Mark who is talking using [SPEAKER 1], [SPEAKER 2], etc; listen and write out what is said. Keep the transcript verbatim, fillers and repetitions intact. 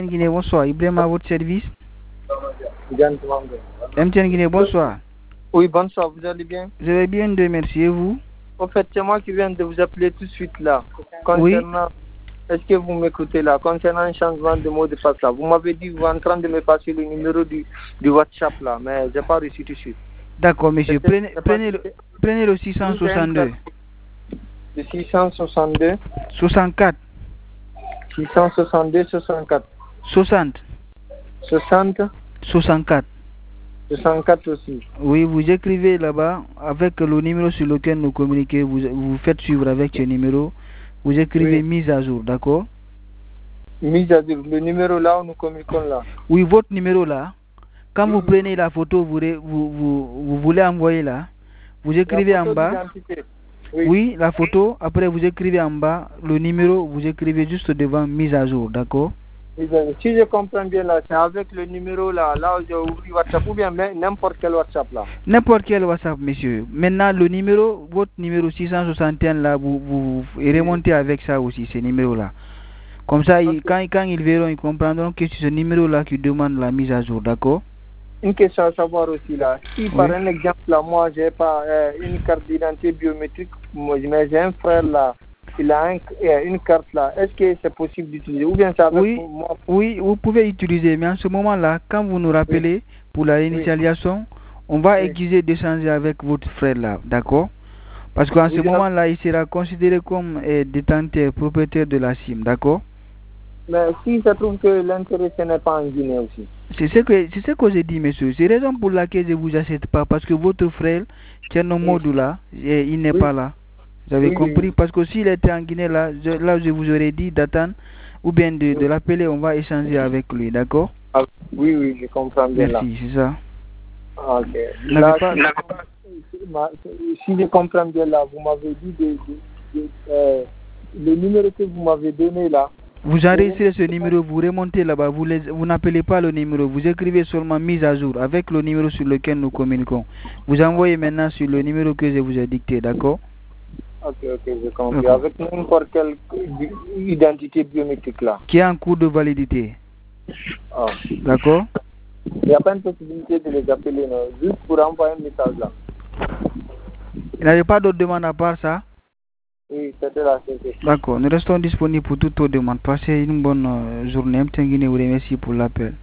[SPEAKER 1] Guinée, bonsoir. Ibrahim à votre service. M T N Guinée, bonsoir.
[SPEAKER 2] Oui, bonsoir, vous allez bien?
[SPEAKER 1] Je vais bien, de merci. Et vous?
[SPEAKER 2] En fait, c'est moi qui viens de vous appeler tout de suite là. Concernant, oui. Est-ce que vous m'écoutez là? Concernant un changement de mot de passe là. Vous m'avez dit que vous êtes en train de me passer le numéro du, du WhatsApp là, mais je n'ai pas reçu tout de suite.
[SPEAKER 1] D'accord, monsieur. Prenez, prenez, le, prenez le six cent soixante-deux.
[SPEAKER 2] Le six cent soixante-deux.
[SPEAKER 1] soixante-quatre.
[SPEAKER 2] six cent soixante-deux, soixante-quatre.
[SPEAKER 1] soixante.
[SPEAKER 2] soixante.
[SPEAKER 1] soixante-quatre.
[SPEAKER 2] soixante-quatre aussi.
[SPEAKER 1] Oui, vous écrivez là-bas avec le numéro sur lequel nous communiquons. Vous, vous faites suivre avec ce numéro. Vous écrivez oui. Mise à jour, d'accord?
[SPEAKER 2] Mise à jour. Le numéro là où nous communiquons là.
[SPEAKER 1] Oui, votre numéro là. Quand oui. vous prenez la photo, vous, vous, vous, vous voulez envoyer là. Vous écrivez en bas. Oui. oui, la photo. Après, vous écrivez en bas le numéro. Vous écrivez juste devant mise à jour, d'accord?
[SPEAKER 2] Si je comprends bien là, c'est avec le numéro là, là où j'ai ouvert WhatsApp ou bien n'importe quel WhatsApp là.
[SPEAKER 1] N'importe quel WhatsApp, monsieur. Maintenant, le numéro, votre numéro six cent soixante et un là, vous, vous remontez avec ça aussi, ce numéro là. Comme ça, okay. il, quand, quand ils verront, ils comprendront que c'est ce numéro là qui demande la mise à jour, d'accord?
[SPEAKER 2] Une question à savoir aussi là. Si oui. par un exemple là, moi j'ai pas euh, une carte d'identité biométrique, mais j'ai un frère là. Il a un, une carte là, est-ce que c'est possible d'utiliser ou bien ça avec
[SPEAKER 1] oui,
[SPEAKER 2] moi?
[SPEAKER 1] Oui, vous pouvez utiliser, mais en ce moment-là, quand vous nous rappelez oui. pour la réinitialisation, oui. on va oui. exiger d'échanger avec votre frère là, d'accord? Parce qu'en oui, ce moment-là, il sera considéré comme eh, détenteur, propriétaire de la SIM, d'accord?
[SPEAKER 2] Mais si ça trouve que l'intérêt ce n'est pas en Guinée aussi.
[SPEAKER 1] C'est ce que c'est ce que j'ai dit, monsieur. C'est la raison pour laquelle je ne vous accepte pas, parce que votre frère, Tcherno Modou là, eh, il n'est oui. pas là. Vous avez oui, compris oui. Parce que s'il était en Guinée, là je, là, je vous aurais dit d'attendre ou bien de, oui. de l'appeler, on va échanger avec lui, d'accord?
[SPEAKER 2] ah, Oui, oui, je comprends bien.
[SPEAKER 1] Merci, c'est ça.
[SPEAKER 2] Ah, ok. Là, pas... Si je comprends bien là, vous m'avez dit de, de, de, euh, le numéro que vous m'avez donné là.
[SPEAKER 1] Vous enregistrez ce numéro, vous remontez là-bas, vous, les, vous n'appelez pas le numéro, vous écrivez seulement mise à jour avec le numéro sur lequel nous communiquons. Vous envoyez maintenant sur le numéro que je vous ai dicté, d'accord?
[SPEAKER 2] Ok, ok, je comprends. Avec n'importe quelle identité biométrique là.
[SPEAKER 1] Qui est en cours de validité.
[SPEAKER 2] Ah.
[SPEAKER 1] D'accord?
[SPEAKER 2] Il n'y a pas une possibilité de les appeler, non, juste pour envoyer un message là.
[SPEAKER 1] Il n'y avait pas d'autre demande à part ça?
[SPEAKER 2] Oui, c'était la question.
[SPEAKER 1] D'accord, nous restons disponibles pour toute autre demande. Passez une bonne journée. M T N Guinée vous remercie pour l'appel.